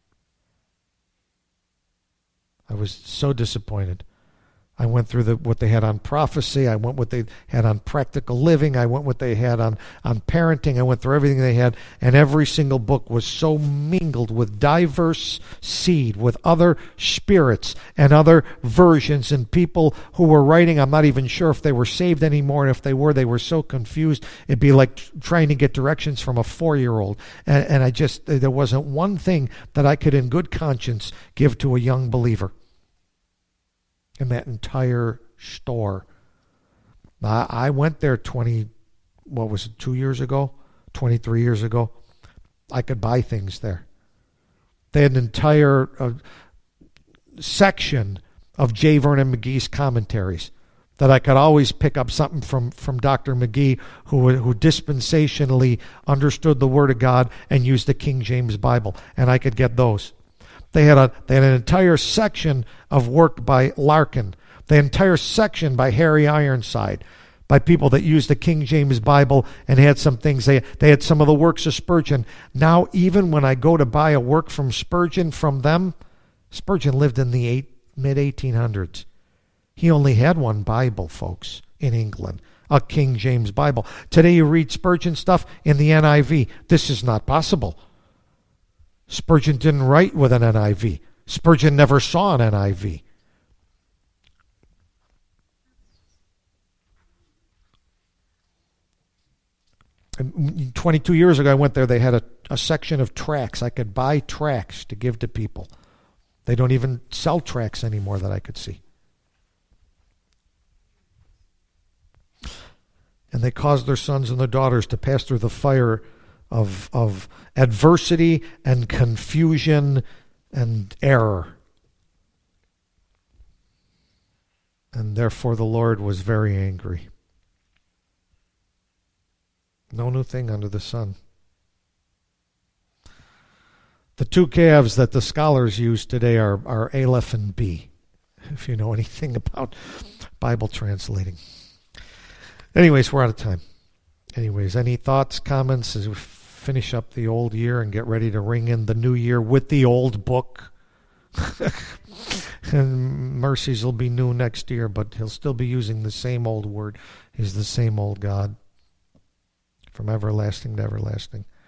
I was so disappointed. I went through what they had on prophecy. I went what they had on practical living. I went what they had on parenting. I went through everything they had, and every single book was so mingled with diverse seed, with other spirits and other versions, and people who were writing, I'm not even sure if they were saved anymore, and if they were so confused. It'd be like trying to get directions from a 4-year-old. And there wasn't one thing that I could in good conscience give to a young believer in that entire store. I went there 2 years ago? 23 years ago. I could buy things there. They had an entire section of J. Vernon McGee's commentaries that I could always pick up something from Dr. McGee, who dispensationally understood the Word of God and used the King James Bible, and I could get those. They had an entire section of work by Larkin. The entire section by Harry Ironside. by people that used the King James Bible and had some things. They had some of the works of Spurgeon. Now, even when I go to buy a work from Spurgeon from them, Spurgeon lived in the mid-1800s. He only had one Bible, folks, in England, a King James Bible. Today you read Spurgeon stuff in the NIV. This is not possible. Spurgeon didn't write with an NIV. Spurgeon never saw an NIV. And 22 years ago I went there. They had a section of tracts. I could buy tracts to give to people. They don't even sell tracts anymore that I could see. And they caused their sons and their daughters to pass through the fire of adversity and confusion and error. And therefore the Lord was very angry. No new thing under the sun. The two calves that the scholars use today are Aleph and B, if you know anything about Bible translating. Anyways, we're out of time. Anyways, any thoughts, comments as we finish up the old year and get ready to ring in the new year with the old book? And mercies will be new next year, but he'll still be using the same old word. He's the same old God from everlasting to everlasting.